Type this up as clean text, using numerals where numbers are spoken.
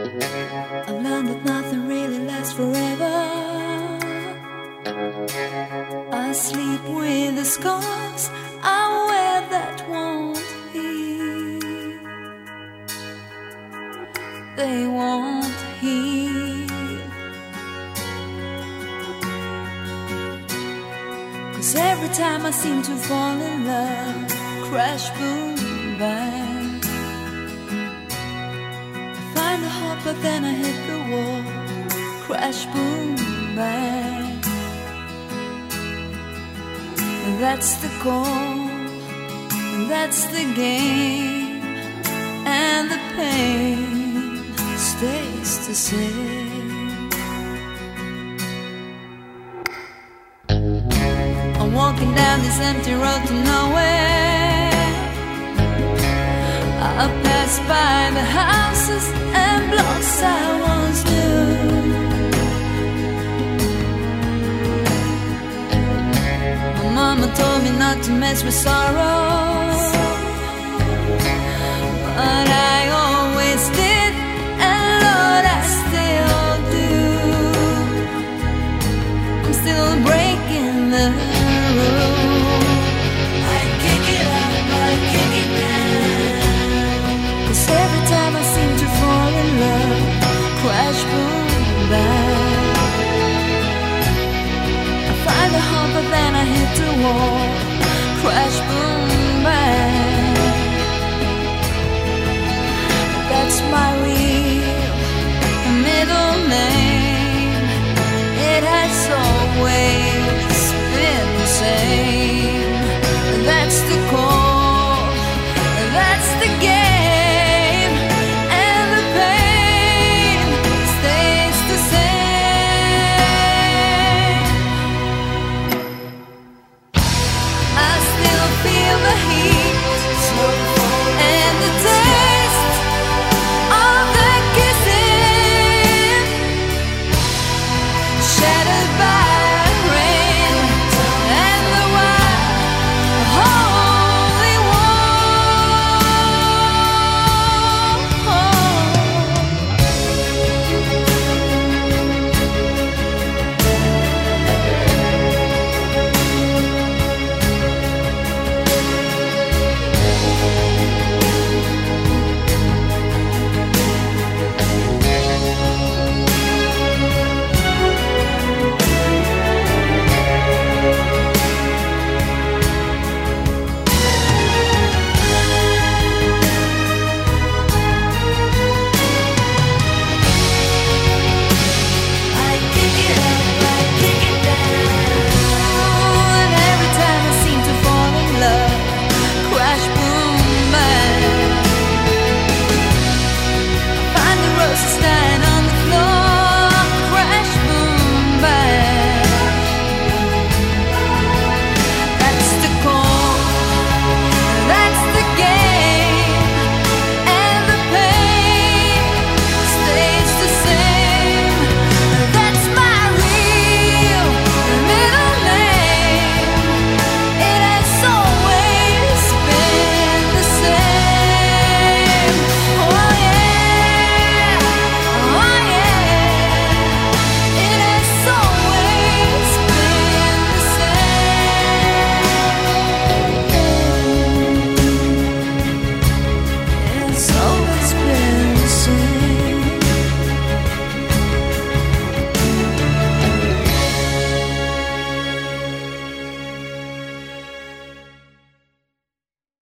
I've learned that nothing really lasts forever. I sleep with the scars I wear that won't heal. They won't heal. 'Cause every time I seem to fall in love, crash, boom, bang, I find a hope but then I hit the wall. Crash, boom, bang. That's the goal, that's the game, and the pain stays the same. I'm walking down this empty road to nowhere. I pass by the houses and blocks I once knew. Mama told me not to mess with sorrow, but I always did, and Lord, I still do. I'm still breaking the rule. I kick it up, I kick it down. 'Cause every time I seem to fall in love, crash, boom, bang, find a hope but then I hit the wall. Crash, boom,